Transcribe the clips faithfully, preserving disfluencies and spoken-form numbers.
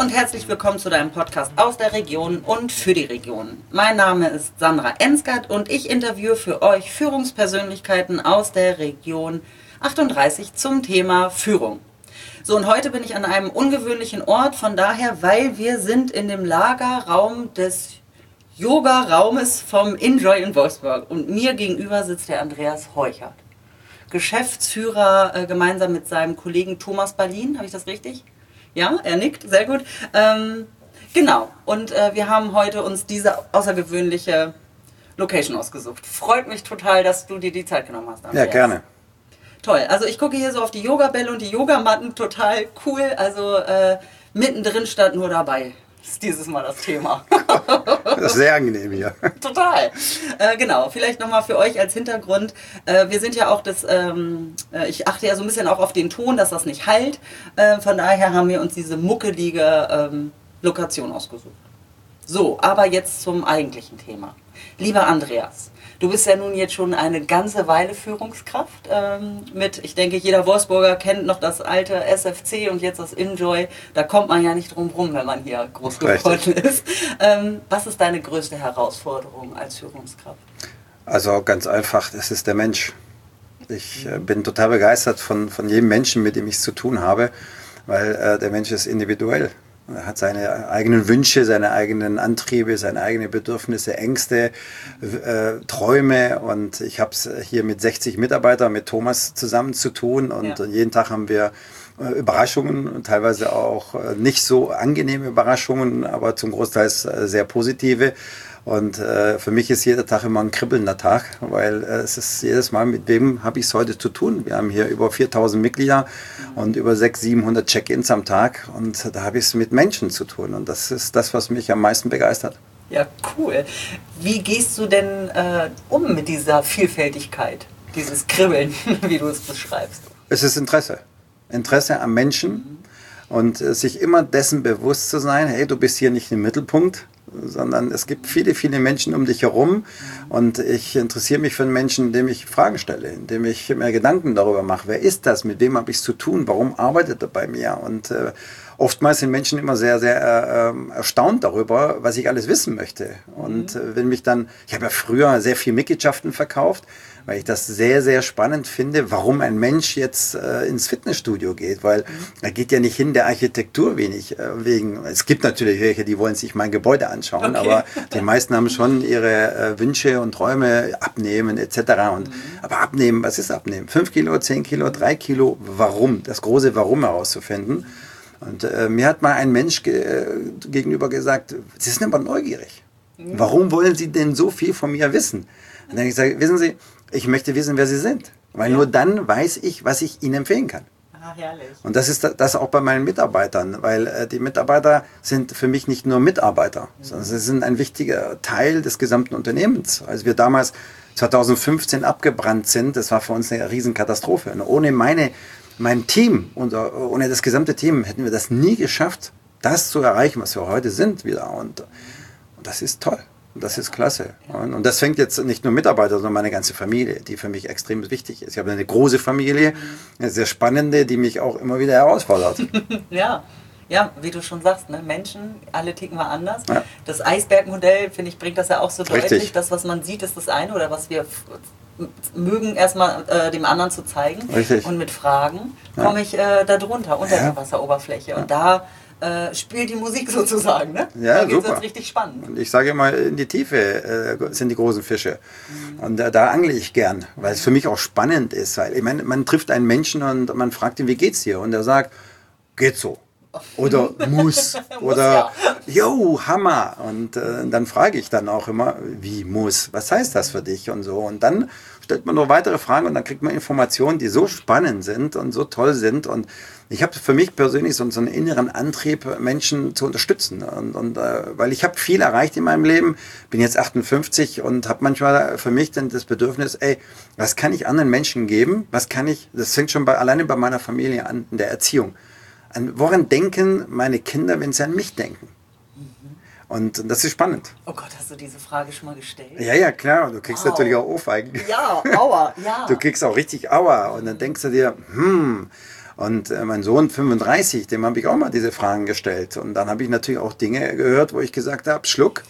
und herzlich willkommen zu deinem Podcast aus der Region und für die Region. Mein Name ist Sandra Ensgard und ich interviewe für euch Führungspersönlichkeiten aus der Region achtunddreißig zum Thema Führung. So, und heute bin ich an einem ungewöhnlichen Ort, von daher, weil wir sind in dem Lagerraum des Yoga-Raumes vom Enjoy in Wolfsburg und mir gegenüber sitzt der Andreas Heuchert, Geschäftsführer äh, gemeinsam mit seinem Kollegen Thomas Berlin, habe ich das richtig? Ja, er nickt, sehr gut. Ähm, genau, und äh, wir haben heute uns diese außergewöhnliche Location ausgesucht. Freut mich total, dass du dir die Zeit genommen hast, Andreas. Ja, gerne. Toll, also ich gucke hier so auf die Yogabälle und die Yogamatten, total cool. Also äh, mittendrin stand nur dabei. Das ist dieses Mal das Thema. Das ist sehr angenehm hier. Total. Äh, genau, vielleicht nochmal für euch als Hintergrund. Äh, wir sind ja auch das, ähm, äh, ich achte ja so ein bisschen auch auf den Ton, dass das nicht hallt. Äh, von daher haben wir uns diese muckelige ähm, Lokation ausgesucht. So, aber jetzt zum eigentlichen Thema. Lieber Andreas, du bist ja nun jetzt schon eine ganze Weile Führungskraft ähm, mit, ich denke, jeder Wolfsburger kennt noch das alte S F C und jetzt das Enjoy. Da kommt man ja nicht drum rum, wenn man hier groß geworden ist. Ähm, was ist deine größte Herausforderung als Führungskraft? Also ganz einfach, das ist der Mensch. Ich äh, bin total begeistert von, von jedem Menschen, mit dem ich es zu tun habe, weil äh, der Mensch ist individuell. Er hat seine eigenen Wünsche, seine eigenen Antriebe, seine eigenen Bedürfnisse, Ängste, äh, Träume. Und ich habe es hier mit sechzig Mitarbeitern, mit Thomas zusammen zu tun. Und ja. jeden Tag haben wir äh, Überraschungen, teilweise auch äh, nicht so angenehme Überraschungen, aber zum Großteil äh, sehr positive. Und äh, für mich ist jeder Tag immer ein kribbelnder Tag, weil äh, es ist jedes Mal, mit wem habe ich es heute zu tun. Wir haben hier über viertausend Mitglieder und über sechshundert, siebenhundert Check-ins am Tag und da habe ich es mit Menschen zu tun und das ist das, was mich am meisten begeistert. Ja, cool. Wie gehst du denn äh, um mit dieser Vielfältigkeit, dieses Kribbeln, wie du es beschreibst? Es ist Interesse. Interesse am Menschen mhm. und äh, sich immer dessen bewusst zu sein, hey, du bist hier nicht im Mittelpunkt, sondern es gibt viele, viele Menschen um dich herum und ich interessiere mich für einen Menschen, indem ich Fragen stelle, indem ich mir Gedanken darüber mache, wer ist das, mit wem habe ich es zu tun, warum arbeitet er bei mir und äh, oftmals sind Menschen immer sehr, sehr äh, erstaunt darüber, was ich alles wissen möchte und äh, wenn mich dann, ich habe ja früher sehr viel Mitgliedschaften verkauft, weil ich das sehr, sehr spannend finde, warum ein Mensch jetzt äh, ins Fitnessstudio geht, weil er geht ja nicht hin der Architektur wenig, äh, wegen, es gibt natürlich welche, die wollen sich mein Gebäude anschauen, okay. aber die meisten haben schon ihre äh, Wünsche und Träume, abnehmen et cetera. Und, mhm. Aber abnehmen, was ist abnehmen? Fünf Kilo, zehn Kilo, drei Kilo, warum? Das große Warum herauszufinden. Und äh, mir hat mal ein Mensch ge äh, gegenüber gesagt, Sie sind aber neugierig. Mhm. Warum wollen Sie denn so viel von mir wissen? Und dann habe ich gesagt, wissen Sie, ich möchte wissen, wer Sie sind. Weil ja. nur dann weiß ich, was ich Ihnen empfehlen kann. Ah, herrlich. Und das ist das auch bei meinen Mitarbeitern, weil äh, die Mitarbeiter sind für mich nicht nur Mitarbeiter, mhm. sondern sie sind ein wichtiger Teil des gesamten Unternehmens. Als wir damals zweitausendfünfzehn abgebrannt sind, das war für uns eine Riesenkatastrophe. Und ohne meine, mein Team, unser, ohne das gesamte Team, hätten wir das nie geschafft, das zu erreichen, was wir heute sind wieder. Und, und das ist toll. Das ist klasse. Und das fängt jetzt nicht nur Mitarbeiter, sondern meine ganze Familie, die für mich extrem wichtig ist. Ich habe eine große Familie, eine sehr spannende, die mich auch immer wieder herausfordert. Ja, ja, wie du schon sagst, ne? Menschen, alle ticken mal anders. Ja. Das Eisbergmodell, finde ich, bringt das ja auch so Richtig. deutlich. Das, was man sieht, ist das eine oder was wir mögen, erstmal äh, dem anderen zu zeigen. Richtig. Und mit Fragen ja. komme ich äh, da drunter, unter ja. der Wasseroberfläche. Ja. Und da Äh, spielt die Musik sozusagen, ne? Ja, da geht super. es richtig spannend. Und ich sage immer, in die Tiefe äh, sind die großen Fische. Mhm. Und äh, da angle ich gern, weil es für mich auch spannend ist. Weil ich meine, man trifft einen Menschen und man fragt ihn, wie geht's dir? Und er sagt, geht so. Oder muss. Oder yo, Hammer. Und äh, dann frage ich dann auch immer, wie muss? Was heißt das für dich? Und so. Und dann stellt man noch weitere Fragen und dann kriegt man Informationen, die so spannend sind und so toll sind. Und ich habe für mich persönlich so, so einen inneren Antrieb, Menschen zu unterstützen. Und, und äh, weil ich habe viel erreicht in meinem Leben, bin jetzt achtundfünfzig und habe manchmal für mich dann das Bedürfnis, ey, was kann ich anderen Menschen geben? Was kann ich, das fängt schon bei, alleine bei meiner Familie an, in der Erziehung. An, woran denken meine Kinder, wenn sie an mich denken? Und das ist spannend. Oh Gott, hast du diese Frage schon mal gestellt? Ja, ja, klar. Du kriegst wow. natürlich auch Ohrfeigen. Ja, aua, ja. Du kriegst auch richtig Aua. Und dann denkst du dir, hm. Und äh, mein Sohn fünfunddreißig, dem habe ich auch mal diese Fragen gestellt. Und dann habe ich natürlich auch Dinge gehört, wo ich gesagt habe, Schluck,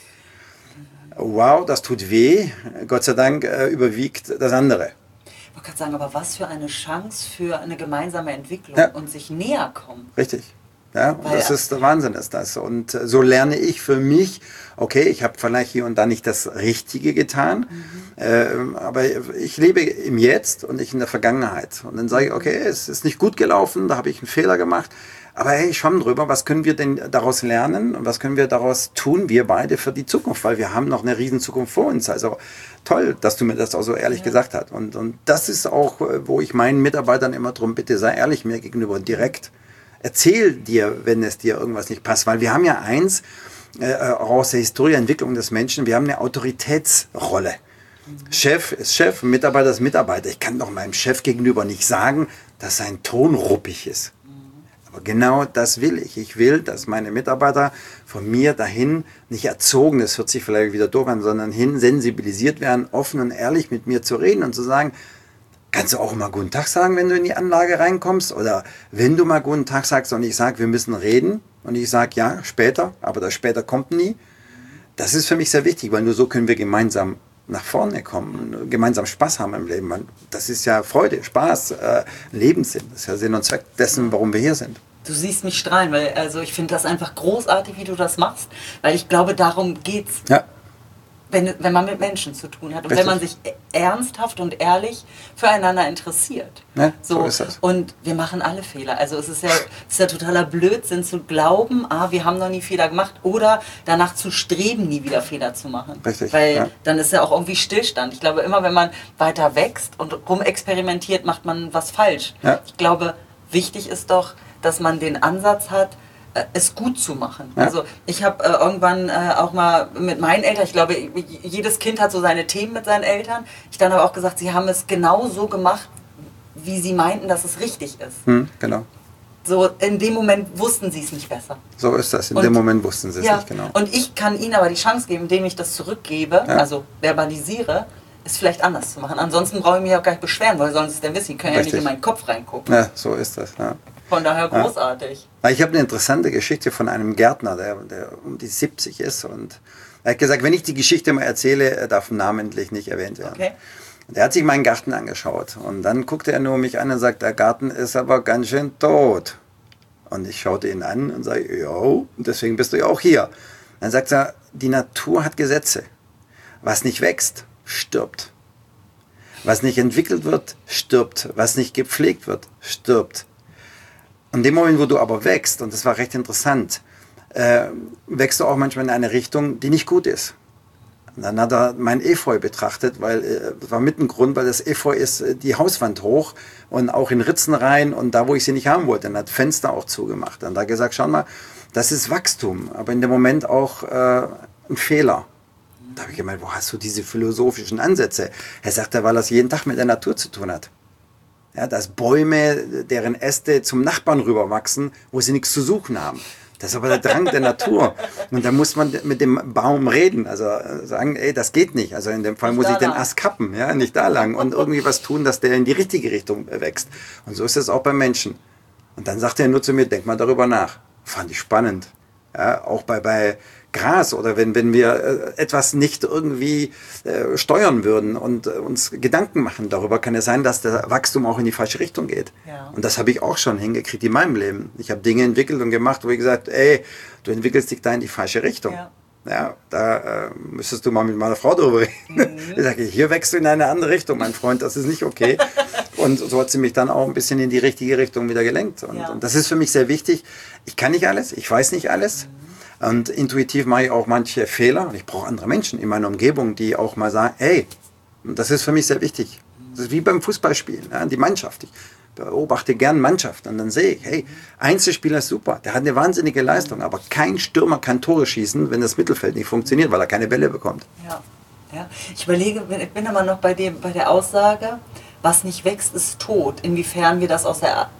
wow, das tut weh, Gott sei Dank äh, überwiegt das andere. Ich wollte gerade sagen, aber was für eine Chance für eine gemeinsame Entwicklung Ja. und sich näher kommen. Richtig. Ja, und Weil, das ist der Wahnsinn, ist das. Und äh, so lerne ich für mich, okay, ich habe vielleicht hier und da nicht das Richtige getan, mhm. äh, aber ich lebe im Jetzt und nicht in der Vergangenheit. Und dann sage ich, okay, es ist nicht gut gelaufen, da habe ich einen Fehler gemacht, aber hey, schwamm drüber, was können wir denn daraus lernen und was können wir daraus tun, wir beide für die Zukunft, weil wir haben noch eine riesen Zukunft vor uns. Also toll, dass du mir das auch so ehrlich ja. gesagt hast. Und, und das ist auch, wo ich meinen Mitarbeitern immer drum bitte, sei ehrlich mir gegenüber und direkt. Erzähl dir, wenn es dir irgendwas nicht passt, weil wir haben ja eins äh, aus der Historie, Entwicklung des Menschen, wir haben eine Autoritätsrolle. Mhm. Chef ist Chef, Mitarbeiter ist Mitarbeiter. Ich kann doch meinem Chef gegenüber nicht sagen, dass sein Ton ruppig ist. Mhm. Aber genau das will ich. Ich will, dass meine Mitarbeiter von mir dahin nicht erzogen, das hört sich vielleicht wieder doof an, sondern hin sensibilisiert werden, offen und ehrlich mit mir zu reden und zu sagen, kannst du auch mal guten Tag sagen, wenn du in die Anlage reinkommst? Oder wenn du mal guten Tag sagst und ich sage, wir müssen reden und ich sage, ja, später, aber das später kommt nie. Das ist für mich sehr wichtig, weil nur so können wir gemeinsam nach vorne kommen, gemeinsam Spaß haben im Leben. Das ist ja Freude, Spaß, äh, Lebenssinn. Das ist ja Sinn und Zweck dessen, warum wir hier sind. Du siehst mich strahlen, weil also ich finde das einfach großartig, wie du das machst, weil ich glaube, darum geht's. Ja. Wenn, wenn man mit Menschen zu tun hat und Richtig. wenn man sich ernsthaft und ehrlich füreinander interessiert. Ja, so, so ist das. Und wir machen alle Fehler. Also es ist ja, es ist ja totaler Blödsinn zu glauben, ah, wir haben noch nie Fehler gemacht oder danach zu streben, nie wieder Fehler zu machen. Richtig, Weil ja. dann ist ja auch irgendwie Stillstand. Ich glaube, immer wenn man weiter wächst und rumexperimentiert, macht man was falsch. Ja. Ich glaube, wichtig ist doch, dass man den Ansatz hat, es gut zu machen. Ja. Also ich habe äh, irgendwann äh, auch mal mit meinen Eltern, ich glaube, jedes Kind hat so seine Themen mit seinen Eltern. Ich dann aber auch gesagt, sie haben es genau so gemacht, wie sie meinten, dass es richtig ist. Hm, genau. So in dem Moment wussten sie es nicht besser. So ist das. In und, dem Moment wussten sie es ja, nicht genau. Und ich kann ihnen aber die Chance geben, indem ich das zurückgebe, ja. also verbalisiere, es vielleicht anders zu machen. Ansonsten brauche ich mich auch gar nicht beschweren, weil sollen sie es denn wissen? Die können Richtig. ja nicht in meinen Kopf reingucken. Ja, so ist das. Ja. Von daher großartig. Ja. Ich habe eine interessante Geschichte von einem Gärtner, der, der um die siebzig ist. Und er hat gesagt, wenn ich die Geschichte mal erzähle, darf namentlich nicht erwähnt werden. Okay. Der hat sich meinen Garten angeschaut. Und dann guckte er nur mich an und sagt, der Garten ist aber ganz schön tot. Und ich schaute ihn an und sage, jo, deswegen bist du ja auch hier. Dann sagt er, die Natur hat Gesetze. Was nicht wächst, stirbt. Was nicht entwickelt wird, stirbt. Was nicht gepflegt wird, stirbt. Und in dem Moment, wo du aber wächst, und das war recht interessant, äh, wächst du auch manchmal in eine Richtung, die nicht gut ist. Und dann hat er mein Efeu betrachtet, weil äh, das war mit ein Grund, weil das Efeu ist äh, die Hauswand hoch und auch in Ritzen rein und da, wo ich sie nicht haben wollte, dann hat Fenster auch zugemacht. Und da hat er gesagt, schau mal, das ist Wachstum, aber in dem Moment auch äh, ein Fehler. Da habe ich gemeint, wo hast du diese philosophischen Ansätze? Er sagte, weil das jeden Tag mit der Natur zu tun hat. Ja, dass Bäume, deren Äste zum Nachbarn rüberwachsen, wo sie nichts zu suchen haben. Das ist aber der Drang der Natur. Und da muss man mit dem Baum reden, also sagen, ey, das geht nicht. Also in dem Fall nicht muss ich den Ast kappen, ja, nicht da lang. Und irgendwie was tun, dass der in die richtige Richtung wächst. Und so ist es auch beim Menschen. Und dann sagt er nur zu mir, denk mal darüber nach. Fand ich spannend. Ja, auch bei, bei Gras oder wenn, wenn wir äh, etwas nicht irgendwie äh, steuern würden und äh, uns Gedanken machen darüber, kann es sein, dass der Wachstum auch in die falsche Richtung geht. Ja. Und das habe ich auch schon hingekriegt in meinem Leben. Ich habe Dinge entwickelt und gemacht, wo ich gesagt, ey, du entwickelst dich da in die falsche Richtung. Ja, ja da äh, müsstest du mal mit meiner Frau darüber reden. Mhm. Ich sage, hier wächst du in eine andere Richtung, mein Freund, das ist nicht okay. Und so hat sie mich dann auch ein bisschen in die richtige Richtung wieder gelenkt. Und, ja. und das ist für mich sehr wichtig. Ich kann nicht alles, ich weiß nicht alles. Mhm. Und intuitiv mache ich auch manche Fehler. Und ich brauche andere Menschen in meiner Umgebung, die auch mal sagen, hey, das ist für mich sehr wichtig. Das ist wie beim Fußballspielen, ja, die Mannschaft. Ich beobachte gern Mannschaft und dann sehe ich, hey, Einzelspieler ist super, der hat eine wahnsinnige Leistung, aber kein Stürmer kann Tore schießen, wenn das Mittelfeld nicht funktioniert, weil er keine Bälle bekommt. Ja, ja. Ich überlege, ich bin immer noch bei, dem, bei der Aussage, was nicht wächst, ist tot. Inwiefern wir das aus der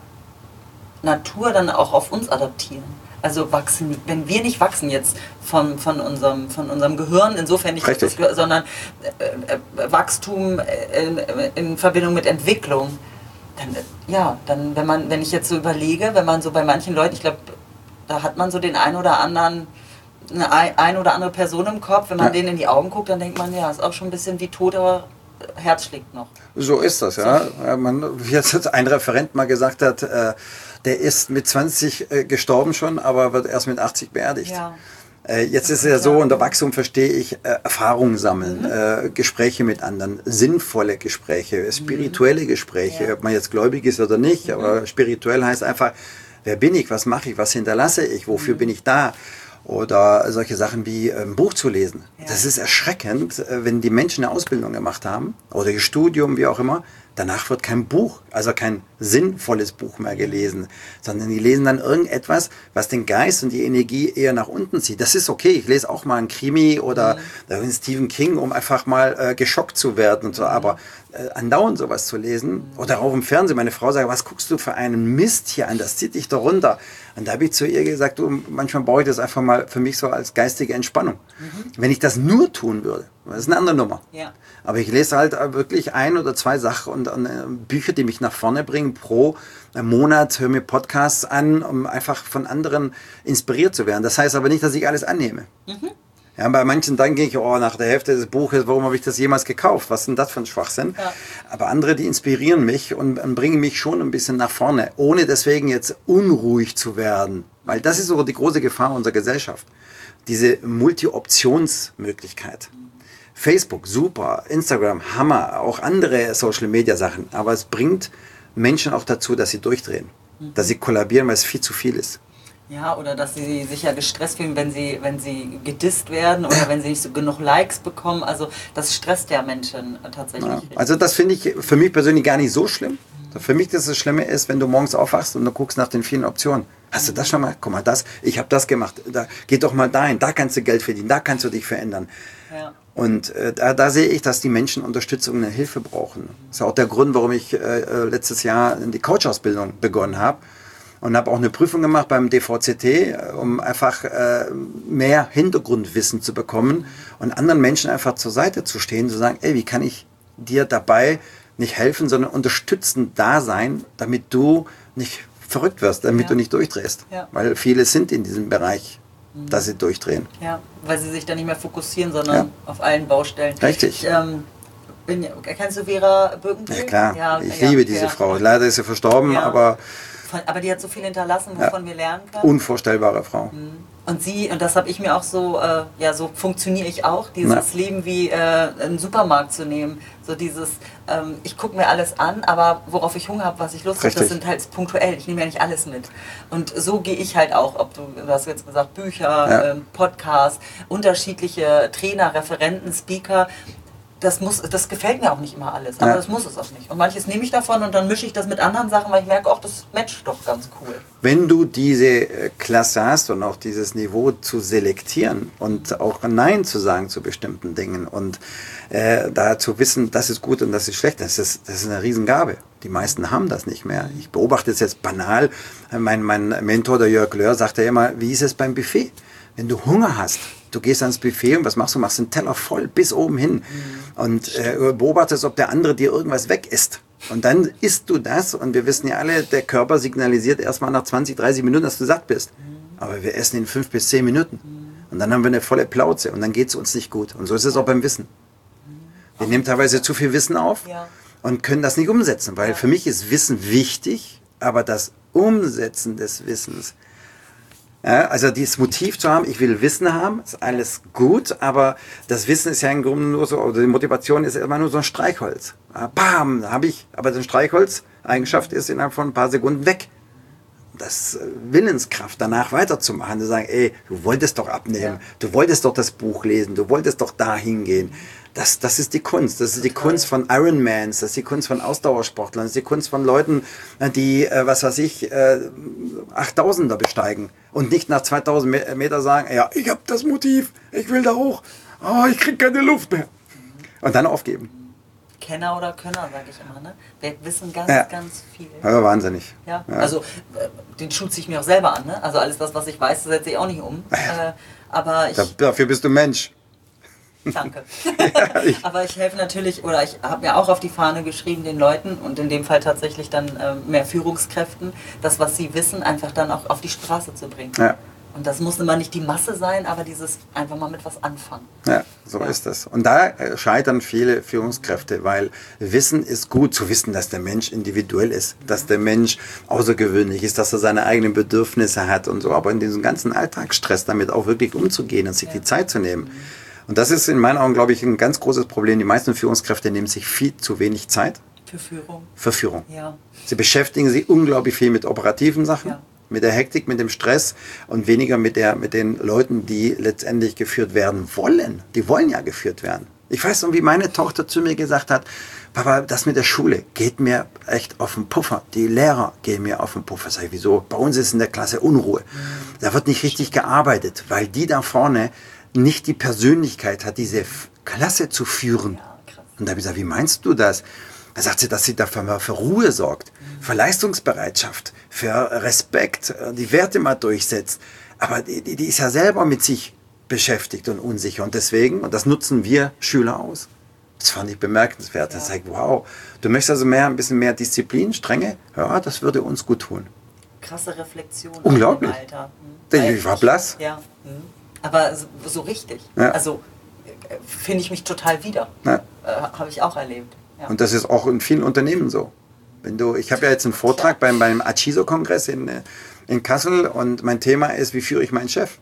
Natur dann auch auf uns adaptieren. Also wachsen, wenn wir nicht wachsen jetzt von, von, unserem, von unserem Gehirn, insofern nicht, das, sondern äh, äh, Wachstum in, in Verbindung mit Entwicklung, dann, ja, dann, wenn man, wenn ich jetzt so überlege, wenn man so bei manchen Leuten, ich glaube, da hat man so den einen oder anderen, eine ein oder andere Person im Kopf, wenn man ja. denen in die Augen guckt, dann denkt man, ja, ist auch schon ein bisschen wie tot, aber Herz schlägt noch. So ist das, ja. So. Man, wie jetzt ein Referent mal gesagt hat, äh, der ist mit zwanzig äh, gestorben schon, aber wird erst mit achtzig beerdigt. Ja. Äh, jetzt ist es ja so, unter Wachstum verstehe ich äh, Erfahrungen sammeln, mhm. äh, Gespräche mit anderen, sinnvolle Gespräche, spirituelle Gespräche, ja. ob man jetzt gläubig ist oder nicht, mhm. aber spirituell heißt einfach, wer bin ich, was mache ich, was hinterlasse ich, wofür mhm. bin ich da? Oder solche Sachen wie ein Buch zu lesen. Ja. Das ist erschreckend, wenn die Menschen eine Ausbildung gemacht haben oder ihr Studium, wie auch immer. Danach wird kein Buch, also kein sinnvolles Buch mehr gelesen, sondern die lesen dann irgendetwas, was den Geist und die Energie eher nach unten zieht. Das ist okay, ich lese auch mal einen Krimi oder mhm. Stephen King, um einfach mal äh, geschockt zu werden und so, aber äh, andauernd sowas zu lesen oder auch im Fernsehen, meine Frau sagt, was guckst du für einen Mist hier an, das zieht dich da runter. Und da habe ich zu ihr gesagt, du, manchmal brauche ich das einfach mal für mich so als geistige Entspannung. Mhm. Wenn ich das nur tun würde, das ist eine andere Nummer. Ja. Aber ich lese halt wirklich ein oder zwei Sachen und, und äh, Bücher, die mich nach vorne bringen, pro Monat, höre mir Podcasts an, um einfach von anderen inspiriert zu werden. Das heißt aber nicht, dass ich alles annehme. Mhm. Ja, bei manchen dann gehe ich, oh, nach der Hälfte des Buches, warum habe ich das jemals gekauft? Was ist denn das für ein Schwachsinn? Ja. Aber andere, die inspirieren mich und, und bringen mich schon ein bisschen nach vorne, ohne deswegen jetzt unruhig zu werden. Weil das ist so die große Gefahr unserer Gesellschaft. Diese Multi-Optionsmöglichkeit. Facebook, super, Instagram, Hammer, auch andere Social-Media-Sachen. Aber es bringt Menschen auch dazu, dass sie durchdrehen, mhm. dass sie kollabieren, weil es viel zu viel ist. Ja, oder dass sie sich ja gestresst fühlen, wenn sie, wenn sie gedisst werden oder wenn sie nicht so genug Likes bekommen. Also das stresst ja Menschen tatsächlich. Ja, also das finde ich für mich persönlich gar nicht so schlimm. Mhm. Für mich das, das Schlimme ist, wenn du morgens aufwachst und du guckst nach den vielen Optionen. Hast du das schon mal? Guck mal, das, ich habe das gemacht. Da, geh doch mal dahin, da kannst du Geld verdienen, da kannst du dich verändern. Ja. Und äh, da, da sehe ich, dass die Menschen Unterstützung und Hilfe brauchen. Das ist auch der Grund, warum ich äh, letztes Jahr die Coach-Ausbildung begonnen habe. Und habe auch eine Prüfung gemacht beim D V C T, um einfach äh, mehr Hintergrundwissen zu bekommen und anderen Menschen einfach zur Seite zu stehen, zu sagen, ey, wie kann ich dir dabei nicht helfen, sondern unterstützend da sein, damit du nicht verrückt wirst, damit ja. du nicht durchdrehst. Ja. Weil viele sind in diesem Bereich, mhm. dass sie durchdrehen. Ja, weil sie sich dann nicht mehr fokussieren, sondern ja. auf allen Baustellen. Richtig. Ich, ähm, bin, kennst du Vera Birkenbiel? Ja klar, ja, ich ja, liebe diese ja. Frau. Leider ist sie verstorben, ja. aber... Aber die hat so viel hinterlassen, wovon ja, wir lernen können. Unvorstellbare Frau. Und sie, und das habe ich mir auch so, äh, ja, so funktioniere ich auch, dieses ja. Leben wie äh, einen Supermarkt zu nehmen. So dieses, ähm, ich gucke mir alles an, aber worauf ich Hunger habe, was ich Lust habe, das sind halt punktuell. Ich nehme ja nicht alles mit. Und so gehe ich halt auch, ob du, du hast jetzt gesagt, Bücher, ja. ähm, Podcasts, unterschiedliche Trainer, Referenten, Speaker. Das, muss, das gefällt mir auch nicht immer alles, aber ja. das muss es auch nicht. Und manches nehme ich davon und dann mische ich das mit anderen Sachen, weil ich merke, auch das matcht doch ganz cool. Wenn du diese Klasse hast und auch dieses Niveau zu selektieren und auch Nein zu sagen zu bestimmten Dingen und äh, da zu wissen, das ist gut und das ist schlecht, das ist, das ist eine Riesengabe. Die meisten haben das nicht mehr. Ich beobachte es jetzt banal. Mein, mein Mentor, der Jörg Löhr, sagte ja immer, wie ist es beim Buffet? Wenn du Hunger hast, du gehst ans Buffet und was machst du? Machst einen Teller voll bis oben hin mhm. und äh, beobachtest, ob der andere dir irgendwas weg isst. Und dann isst du das und wir wissen ja alle, der Körper signalisiert erstmal nach zwanzig, dreißig Minuten, dass du satt bist. Mhm. Aber wir essen in fünf bis zehn Minuten. Mhm. Und dann haben wir eine volle Plauze und dann geht es uns nicht gut. Und so ist es auch beim Wissen. Wir nehmen teilweise zu viel Wissen auf ja. und können das nicht umsetzen, weil ja. für mich ist Wissen wichtig, aber das Umsetzen des Wissens, ja, also dieses Motiv zu haben, ich will Wissen haben, ist alles gut, aber das Wissen ist ja im Grunde nur so, oder die Motivation ist immer nur so ein Streichholz. Bam, habe ich, aber das Streichholz-Eigenschaft ist innerhalb von ein paar Sekunden weg. Das Willenskraft, danach weiterzumachen, zu sagen, ey, du wolltest doch abnehmen, ja. du wolltest doch das Buch lesen, du wolltest doch da hingehen. Das, das ist die Kunst. Das ist die Kunst von Ironmans, das ist die Kunst von Ausdauersportlern, das ist die Kunst von Leuten, die, was weiß ich, achttausender besteigen und nicht nach zweitausend Meter sagen, ja, ich habe das Motiv, ich will da hoch, oh, ich kriege keine Luft mehr. Und dann aufgeben. Kenner oder Könner, sage ich immer, ne? Wir wissen ganz, ja. ganz viel. Aber wahnsinnig. Ja, ja. Also den Schuh ziehe ich mir auch selber an, ne? Also alles das, was ich weiß, setze ich auch nicht um. äh, aber ich, Dafür bist du Mensch. Danke. Ja, ich, Aber ich helfe natürlich, oder ich habe mir auch auf die Fahne geschrieben, den Leuten und in dem Fall tatsächlich dann äh, mehr Führungskräften, das, was sie wissen, einfach dann auch auf die Straße zu bringen. ja. Und das muss immer nicht die Masse sein, aber dieses einfach mal mit was anfangen. Ja, so Ja. ist es. Und da scheitern viele Führungskräfte, weil Wissen ist gut zu wissen, dass der Mensch individuell ist, dass der Mensch außergewöhnlich ist, dass er seine eigenen Bedürfnisse hat und so. Aber in diesem ganzen Alltagsstress damit auch wirklich umzugehen und sich Ja. die Zeit zu nehmen. Und das ist in meinen Augen, glaube ich, ein ganz großes Problem. Die meisten Führungskräfte nehmen sich viel zu wenig Zeit Für Führung. für Führung. Ja. Sie beschäftigen sich unglaublich viel mit operativen Sachen, Ja. mit der Hektik, mit dem Stress und weniger mit, der, mit den Leuten, die letztendlich geführt werden wollen. Die wollen ja geführt werden. Ich weiß noch, wie meine Tochter zu mir gesagt hat, Papa, das mit der Schule geht mir echt auf den Puffer. Die Lehrer gehen mir auf den Puffer. Sag ich, wieso? Bei uns ist in der Klasse Unruhe. Da wird nicht richtig gearbeitet, weil die da vorne nicht die Persönlichkeit hat, diese Klasse zu führen. Ja, krass. Und da habe ich gesagt, wie meinst du das? Da sagt sie, dass sie dafür für Ruhe sorgt, für Leistungsbereitschaft, für Respekt, die Werte mal durchsetzt. Aber die, die ist ja selber mit sich beschäftigt und unsicher. Und deswegen, und das nutzen wir Schüler aus. Das fand ich bemerkenswert. Das sagt, wow, du möchtest also mehr, ein bisschen mehr Disziplin, Strenge? Ja, das würde uns gut tun. Krasse Reflexion. Unglaublich. Im Alter. Hm. Ich war blass. Ja. Hm. Aber so, so richtig. Ja. Also äh, finde ich mich total wieder. Ja. Äh, Habe ich auch erlebt. Ja. Und das ist auch in vielen Unternehmen so. Wenn du, ich habe ja jetzt einen Vortrag beim, beim Achiso-Kongress in, in Kassel und mein Thema ist, wie führe ich meinen Chef?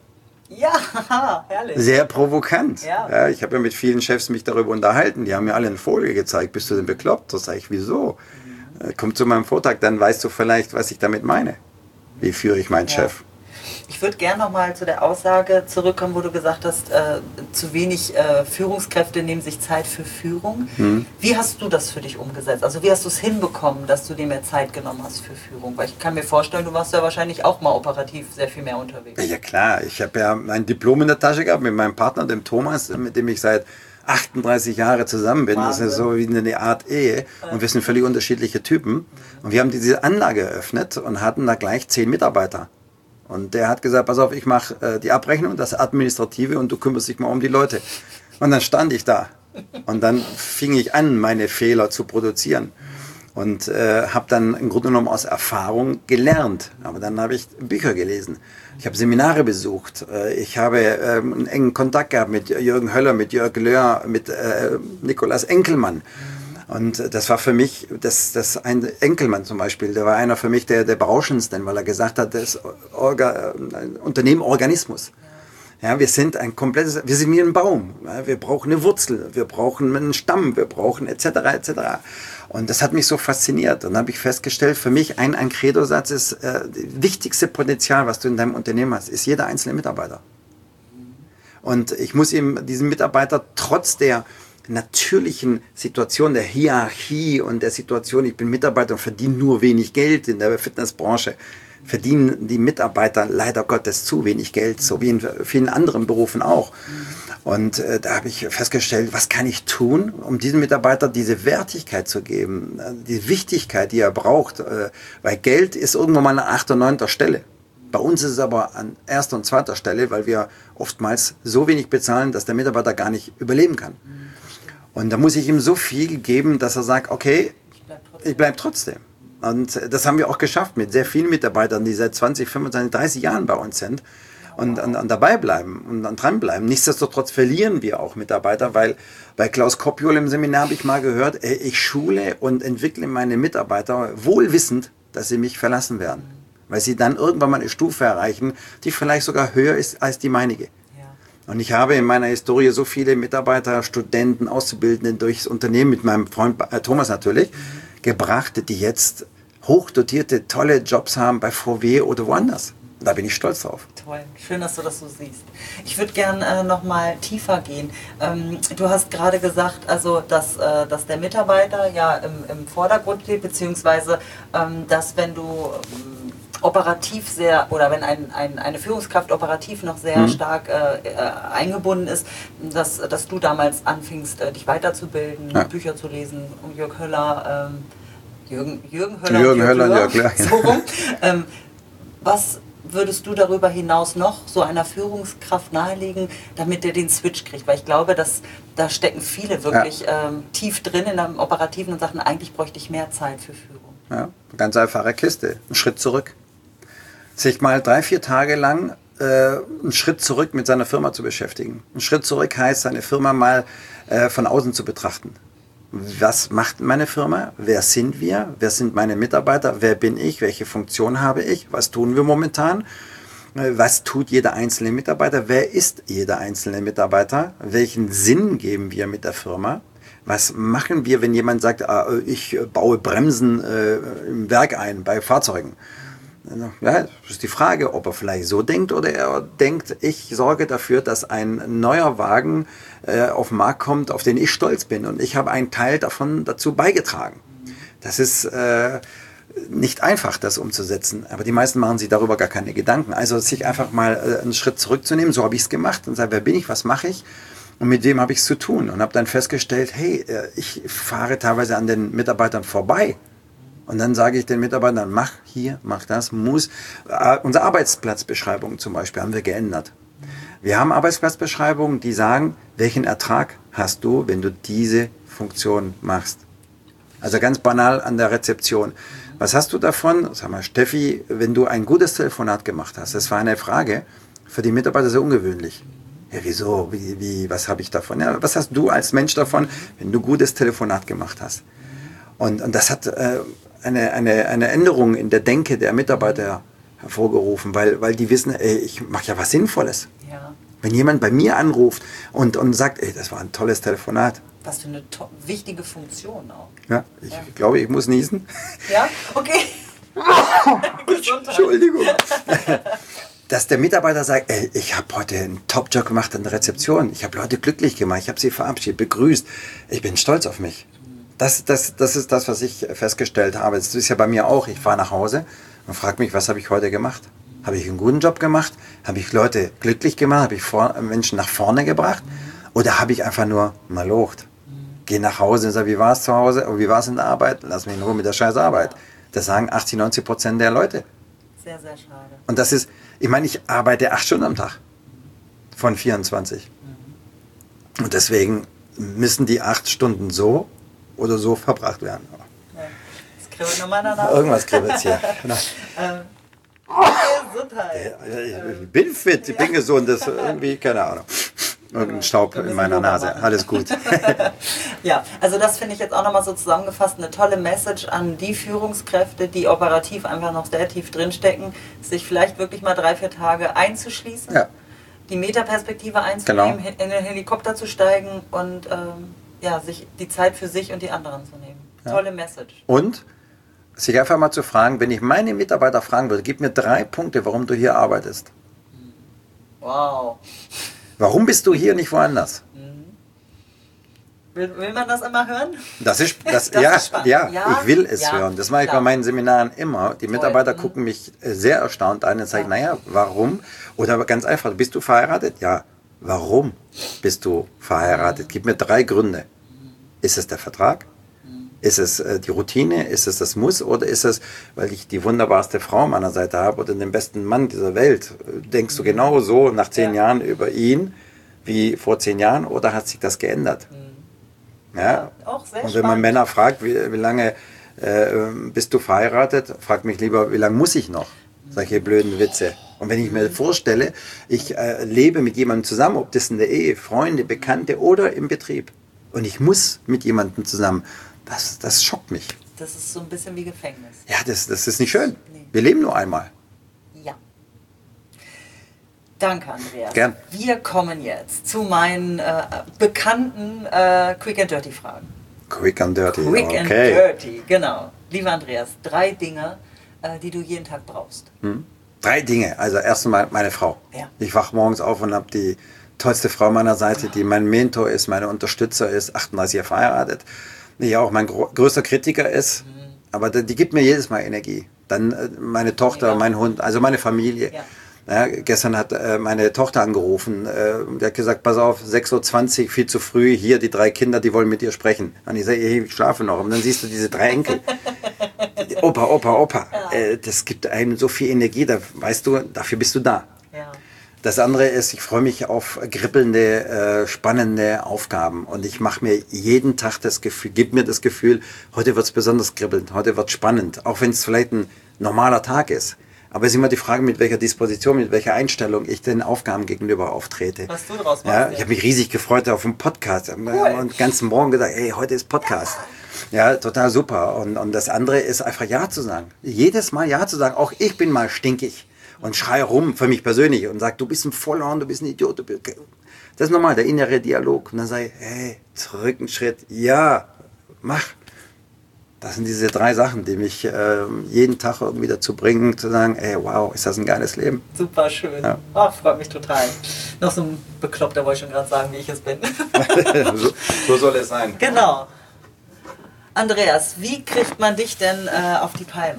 Ja, herrlich. Sehr provokant. Ja. Ja, ich habe ja mit vielen Chefs mich darüber unterhalten. Die haben mir alle eine Folie gezeigt. Bist du denn bekloppt? Das sage ich, wieso? Mhm. Komm zu meinem Vortrag, dann weißt du vielleicht, was ich damit meine. Wie führe ich meinen Ja. Chef? Ich würde gerne nochmal zu der Aussage zurückkommen, wo du gesagt hast, äh, zu wenig äh, Führungskräfte nehmen sich Zeit für Führung. Hm. Wie hast du das für dich umgesetzt? Also wie hast du es hinbekommen, dass du dir mehr Zeit genommen hast für Führung? Weil ich kann mir vorstellen, du warst ja wahrscheinlich auch mal operativ sehr viel mehr unterwegs. Ja klar, ich habe ja mein Diplom in der Tasche gehabt mit meinem Partner, dem Thomas, mit dem ich seit achtunddreißig Jahre zusammen bin. Wahnsinn. Das ist so wie eine Art Ehe. Und wir sind völlig unterschiedliche Typen. Und wir haben diese Anlage eröffnet und hatten da gleich zehn Mitarbeiter. Und der hat gesagt, pass auf, ich mache äh, die Abrechnung, das Administrative und du kümmerst dich mal um die Leute. Und dann stand ich da. Und dann fing ich an, meine Fehler zu produzieren. Und äh, habe dann im Grunde genommen aus Erfahrung gelernt. Aber dann habe ich Bücher gelesen. Ich habe Seminare besucht. Äh, ich habe äh, einen engen Kontakt gehabt mit Jürgen Höller, mit Jörg Löhr, mit äh, Nikolaus Enkelmann. Und das war für mich, das, das ein Enkelmann zum Beispiel, der war einer für mich der, der berauschendsten, weil er gesagt hat, das Orga, ein Unternehmen Organismus. Ja, wir sind ein komplettes, wir sind wie ein Baum. Ja, wir brauchen eine Wurzel, wir brauchen einen Stamm, wir brauchen et cetera et cetera. Und das hat mich so fasziniert. Und dann habe ich festgestellt, für mich ein, ein Credo-Satz ist, äh, das wichtigste Potenzial, was du in deinem Unternehmen hast, ist jeder einzelne Mitarbeiter. Und ich muss ihm, diesen Mitarbeiter trotz der natürlichen Situation der Hierarchie und der Situation, ich bin Mitarbeiter und verdiene nur wenig Geld in der Fitnessbranche, verdienen die Mitarbeiter leider Gottes zu wenig Geld, so wie in vielen anderen Berufen auch. Und äh, da habe ich festgestellt, was kann ich tun, um diesem Mitarbeiter diese Wertigkeit zu geben, die Wichtigkeit, die er braucht, äh, weil Geld ist irgendwann mal an achter, neunter Stelle. Bei uns ist es aber an erster und zweiter Stelle, weil wir oftmals so wenig bezahlen, dass der Mitarbeiter gar nicht überleben kann. Und da muss ich ihm so viel geben, dass er sagt, okay, ich bleibe trotzdem. Und das haben wir auch geschafft mit sehr vielen Mitarbeitern, die seit zwanzig, fünfundzwanzig, dreißig Jahren bei uns sind und, und, und dabei bleiben und, und dranbleiben. Nichtsdestotrotz verlieren wir auch Mitarbeiter, weil bei Klaus Koppiol im Seminar habe ich mal gehört, ich schule und entwickle meine Mitarbeiter wohlwissend, dass sie mich verlassen werden. Weil sie dann irgendwann mal eine Stufe erreichen, die vielleicht sogar höher ist als die meinige. Und ich habe in meiner Historie so viele Mitarbeiter, Studenten, Auszubildende durchs Unternehmen mit meinem Freund äh, Thomas natürlich mhm. gebracht, die jetzt hochdotierte, tolle Jobs haben bei V W oder woanders. Da bin ich stolz drauf. Toll, schön, dass du das so siehst. Ich würde gerne äh, noch mal tiefer gehen. Ähm, du hast gerade gesagt, also dass, äh, dass der Mitarbeiter ja im, im Vordergrund steht, beziehungsweise ähm, dass wenn du ähm, operativ sehr, oder wenn ein, ein, eine Führungskraft operativ noch sehr mhm. stark äh, äh, eingebunden ist, dass, dass du damals anfingst, äh, dich weiterzubilden, ja. Bücher zu lesen, um Jörg Höller, ähm, Jürgen, Jürgen Höller, Jürgen Jörg Höller, Löhr, Jörg Löhr. so rum. ähm, was würdest du darüber hinaus noch so einer Führungskraft nahelegen, damit der den Switch kriegt? Weil ich glaube, dass da stecken viele wirklich ja. ähm, tief drin in einem Operativen und sagen, eigentlich bräuchte ich mehr Zeit für Führung. Ja, ganz einfache Kiste, einen Schritt zurück. Sich mal drei, vier Tage lang äh, einen Schritt zurück mit seiner Firma zu beschäftigen. Ein Schritt zurück heißt, seine Firma mal äh, von außen zu betrachten. Was macht meine Firma? Wer sind wir? Wer sind meine Mitarbeiter? Wer bin ich? Welche Funktion habe ich? Was tun wir momentan? Was tut jeder einzelne Mitarbeiter? Wer ist jeder einzelne Mitarbeiter? Welchen Sinn geben wir mit der Firma? Was machen wir, wenn jemand sagt, ich baue Bremsen im Werk ein bei Fahrzeugen? Ja, das ist die Frage, ob er vielleicht so denkt oder er denkt, ich sorge dafür, dass ein neuer Wagen äh, auf den Markt kommt, auf den ich stolz bin und ich habe einen Teil davon dazu beigetragen. Das ist äh, nicht einfach, das umzusetzen, aber die meisten machen sich darüber gar keine Gedanken. Also sich einfach mal äh, einen Schritt zurückzunehmen, so habe ich es gemacht und sagen, wer bin ich, was mache ich und mit wem habe ich es zu tun und habe dann festgestellt, hey, äh, ich fahre teilweise an den Mitarbeitern vorbei. Und dann sage ich den Mitarbeitern, mach hier, mach das, muss. Äh, unsere Arbeitsplatzbeschreibung zum Beispiel haben wir geändert. Wir haben Arbeitsplatzbeschreibungen, die sagen, welchen Ertrag hast du, wenn du diese Funktion machst. Also ganz banal an der Rezeption. Was hast du davon? Sag mal, Steffi, wenn du ein gutes Telefonat gemacht hast? Das war eine Frage für die Mitarbeiter sehr ungewöhnlich. Ja, wieso? Wie, wie, was habe ich davon? Ja, was hast du als Mensch davon, wenn du gutes Telefonat gemacht hast? Und, und das hat äh, eine, eine, eine Änderung in der Denke der Mitarbeiter hervorgerufen, weil, weil die wissen, ey, ich mache ja was Sinnvolles. Ja. Wenn jemand bei mir anruft und, und sagt, ey, das war ein tolles Telefonat. Was für eine wichtige Funktion auch. Ja, ich ja. glaube, ich muss niesen. Ja, okay. Entschuldigung. Dass der Mitarbeiter sagt, ey, ich habe heute einen Top-Job gemacht an der Rezeption. Ich habe Leute glücklich gemacht, ich habe sie verabschiedet, begrüßt. Ich bin stolz auf mich. Das, das, das ist das, was ich festgestellt habe. Das ist ja bei mir auch. Ich fahre nach Hause und frage mich, was habe ich heute gemacht? Habe ich einen guten Job gemacht? Habe ich Leute glücklich gemacht? Habe ich vor, Menschen nach vorne gebracht? Oder habe ich einfach nur malocht? Gehe nach Hause und sage, wie war es zu Hause? Und wie war es in der Arbeit? Lass mich in Ruhe mit der scheiß Arbeit. Das sagen achtzig, neunzig Prozent der Leute. Sehr, sehr schade. Und das ist, ich meine, ich arbeite acht Stunden am Tag. Von vierundzwanzig. Mhm. Und deswegen müssen die acht Stunden so oder so verbracht werden. Ja, das kribbelt nochmal in der Nase. Irgendwas kribbelt hier. Genau. ähm, Gesundheit. Ich bin fit, ich bin gesund, das irgendwie, keine Ahnung. Irgendein Staub in meiner Nase, alles gut. Ja, also das finde ich jetzt auch nochmal so zusammengefasst, eine tolle Message an die Führungskräfte, die operativ einfach noch sehr tief drinstecken, sich vielleicht wirklich mal drei, vier Tage einzuschließen, ja. die Metaperspektive einzunehmen, genau. in den Helikopter zu steigen und ähm, ja, sich die Zeit für sich und die anderen zu nehmen. Ja. Tolle Message. Und sich einfach mal zu fragen, wenn ich meine Mitarbeiter fragen würde, gib mir drei Punkte, warum du hier arbeitest. Wow. Warum bist du hier, nicht woanders? Will, will man das immer hören? Das ist, das, das ja, ist ja, ja, ich will es ja, hören. Das mache ich klar. bei meinen Seminaren immer. Die Mitarbeiter Toll. gucken mich sehr erstaunt an und sagen, ja. naja, warum? Oder ganz einfach, bist du verheiratet? Ja. Warum bist du verheiratet? Gib mir drei Gründe. Ist es der Vertrag? Ist es äh, die Routine? Ist es das Muss? Oder ist es, weil ich die wunderbarste Frau an meiner Seite habe oder den besten Mann dieser Welt? Denkst du genau so nach zehn ja. Jahren über ihn wie vor zehn Jahren oder hat sich das geändert? Mhm. Ja. ja, auch sehr Und wenn spannend. man Männer fragt, wie, wie lange äh, bist du verheiratet, fragt mich lieber, wie lange muss ich noch? Solche blöden Witze. Und wenn ich mir vorstelle, ich äh, lebe mit jemandem zusammen, ob das in der Ehe, Freunde, Bekannte oder im Betrieb, und ich muss mit jemandem zusammen, das, das schockt mich. Das ist so ein bisschen wie Gefängnis. Ja, das, das ist nicht schön. Nee. Wir leben nur einmal. Ja. Danke, Andreas. Gern. Wir kommen jetzt zu meinen äh, bekannten äh, Quick and Dirty Fragen. Quick and Dirty, Quick okay. and Dirty, genau. Lieber Andreas, drei Dinge, äh, die du jeden Tag brauchst. Hm. Drei Dinge. Also erstmal meine Frau. Ja. Ich wache morgens auf und habe die tollste Frau meiner Seite, die mein Mentor ist, meine Unterstützer ist, achtunddreißig Jahre verheiratet, die ja auch mein größter Kritiker ist, mhm. aber die, die gibt mir jedes Mal Energie. Dann äh, meine Tochter, ja. mein Hund, also meine Familie. Ja. Ja, gestern hat äh, meine Tochter angerufen, äh, die hat gesagt, pass auf, sechs Uhr zwanzig, viel zu früh, hier die drei Kinder, die wollen mit dir sprechen. Und ich sage, hey, ich schlafe noch. Und dann siehst du diese drei Enkel. Opa, Opa, Opa. Ja. Äh, das gibt einem so viel Energie, da weißt du, dafür bist du da. Ja. Das andere ist, ich freue mich auf kribbelnde, äh, spannende Aufgaben und ich mache mir jeden Tag das Gefühl, gib mir das Gefühl, heute wird es besonders kribbelnd, heute wird es spannend, auch wenn es vielleicht ein normaler Tag ist. Aber es ist immer die Frage, mit welcher Disposition, mit welcher Einstellung ich den Aufgaben gegenüber auftrete. Was du draus machst. Ja, ich habe mich riesig gefreut auf den Podcast. Cool. Und den ganzen Morgen gesagt, ey, heute ist Podcast. Ja, total super. Und, und das andere ist einfach Ja zu sagen. Jedes Mal Ja zu sagen. Auch ich bin mal stinkig und schreie rum für mich persönlich und sage, du bist ein Vollhorn, du bist ein Idiot. Du bist... Das ist normal, der innere Dialog. Und dann sage ich, hey, zurück einen Schritt. Ja, mach. Das sind diese drei Sachen, die mich äh, jeden Tag irgendwie dazu bringen, zu sagen, ey, wow, ist das ein geiles Leben. Super schön. Ja. Oh, freut mich total. Noch so ein Bekloppter wollte ich schon gerade sagen, wie ich es bin. so, so soll es sein. Genau. Andreas, wie kriegt man dich denn äh, auf die Palme?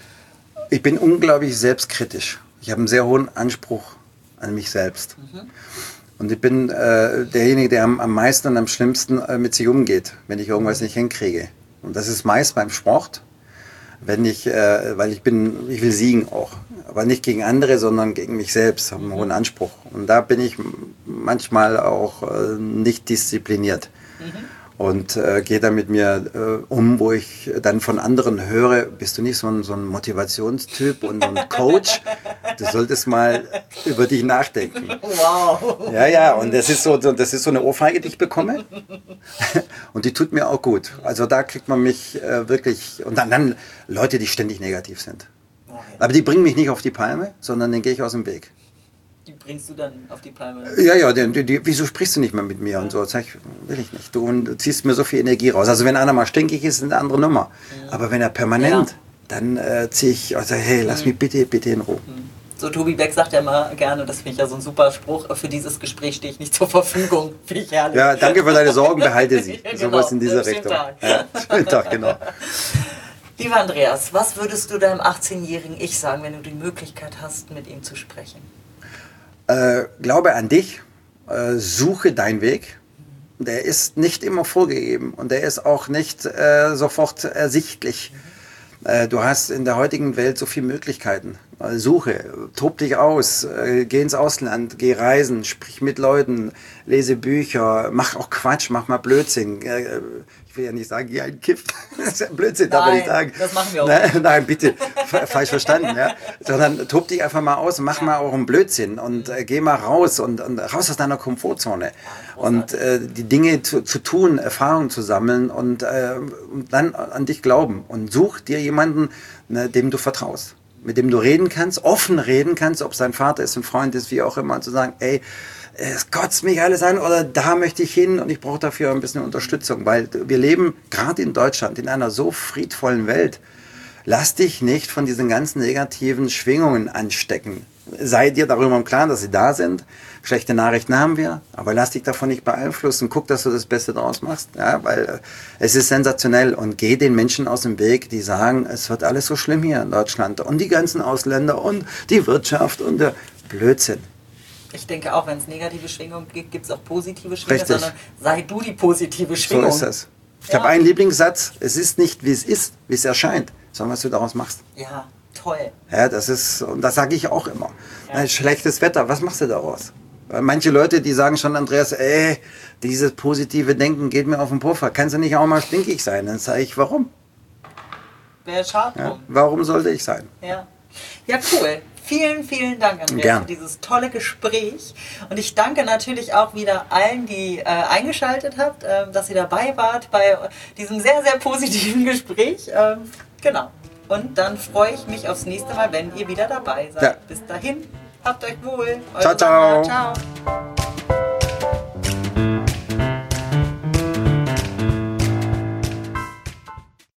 Ich bin unglaublich selbstkritisch. Ich habe einen sehr hohen Anspruch an mich selbst. Mhm. Und ich bin äh, derjenige, der am, am meisten und am schlimmsten äh, mit sich umgeht, wenn ich irgendwas nicht hinkriege. Und das ist meist beim Sport, wenn ich, äh, weil ich bin, ich will siegen auch, aber nicht gegen andere, sondern gegen mich selbst, habe einen hohen Anspruch. Und da bin ich manchmal auch äh, nicht diszipliniert. Mhm. Und äh, gehe da mit mir äh, um, wo ich dann von anderen höre, bist du nicht so ein, so ein Motivationstyp und ein Coach? Du solltest mal über dich nachdenken. Wow. Ja, ja, und das ist so, das ist so eine Ohrfeige, die ich bekomme. Und die tut mir auch gut. Also da kriegt man mich äh, wirklich, und dann, dann Leute, die ständig negativ sind. Aber die bringen mich nicht auf die Palme, sondern den gehe ich aus dem Weg. Die bringst du dann auf die Palme? Ja, ja, die, die, die, wieso sprichst du nicht mehr mit mir? Ja. Und so, sag ich, will ich nicht. Du, und du ziehst mir so viel Energie raus. Also wenn einer mal stinkig ist, ist eine andere Nummer. Ja. Aber wenn er permanent, ja. dann äh, ziehe ich und sage, hey, lass mhm. mich bitte, bitte in Ruhe. So, Tobi Beck sagt ja immer gerne, das finde ich ja so ein super Spruch, für dieses Gespräch stehe ich nicht zur Verfügung. Finde ich herrlich. Ja, danke für deine Sorgen, behalte sie. Ja, genau. Sowas in dieser Schönen Richtung. Tag. Ja, schönen Tag, genau. Lieber Andreas, was würdest du deinem achtzehnjährigen Ich sagen, wenn du die Möglichkeit hast, mit ihm zu sprechen? Äh, glaube an dich, äh, suche deinen Weg. Der ist nicht immer vorgegeben und der ist auch nicht äh, sofort ersichtlich. Äh, du hast in der heutigen Welt so viele Möglichkeiten. Äh, suche, tob dich aus, äh, geh ins Ausland, geh reisen, sprich mit Leuten, lese Bücher, mach auch Quatsch, mach mal Blödsinn. Äh, ich will ja nicht sagen, geh einen Kiff. Das ist ja Blödsinn, darf man nicht sagen. Das machen wir auch. Nein, nein bitte, falsch verstanden. Ja. Sondern tob dich einfach mal aus, mach ja. mal auch einen Blödsinn und äh, geh mal raus und, und raus aus deiner Komfortzone. Ja, und äh, die Dinge zu, zu tun, Erfahrungen zu sammeln und, äh, und dann an dich glauben. Und such dir jemanden, ne, dem du vertraust, mit dem du reden kannst, offen reden kannst, ob es dein Vater ist, ein Freund ist, wie auch immer, und zu sagen, ey, es kotzt mich alles an oder da möchte ich hin und ich brauche dafür ein bisschen Unterstützung, weil wir leben gerade in Deutschland in einer so friedvollen Welt. Lass dich nicht von diesen ganzen negativen Schwingungen anstecken. Sei dir darüber im Klaren, dass sie da sind. Schlechte Nachrichten haben wir, aber lass dich davon nicht beeinflussen. Guck, dass du das Beste daraus machst, ja, weil äh, es ist sensationell und geh den Menschen aus dem Weg, die sagen, es wird alles so schlimm hier in Deutschland und die ganzen Ausländer und die Wirtschaft und der Blödsinn. Ich denke auch, wenn es negative Schwingungen gibt, gibt es auch positive Schwingungen, Richtig. sondern sei du die positive Schwingung. So ist es. Ich Ja. habe einen Lieblingssatz, es ist nicht, wie es ist, wie es erscheint, sondern was du daraus machst. Ja, toll. Ja, das ist, und das sage ich auch immer. Ja. Äh, Schlechtes Wetter, was machst du daraus? Weil manche Leute, die sagen schon, Andreas, ey, dieses positive Denken geht mir auf den Puffer. Kannst du nicht auch mal stinkig sein? Dann sage ich, warum? Wäre schade Ja, drum. warum sollte ich sein? Ja. Ja, cool. Vielen, vielen Dank, Andreas, Gern. für dieses tolle Gespräch. Und ich danke natürlich auch wieder allen, die äh, eingeschaltet habt, äh, dass ihr dabei wart bei diesem sehr, sehr positiven Gespräch. Ähm, genau. Und dann freue ich mich aufs nächste Mal, wenn ihr wieder dabei seid. Ja. Bis dahin, habt euch wohl. Ciao, Eure Sandra. ciao. Ciao.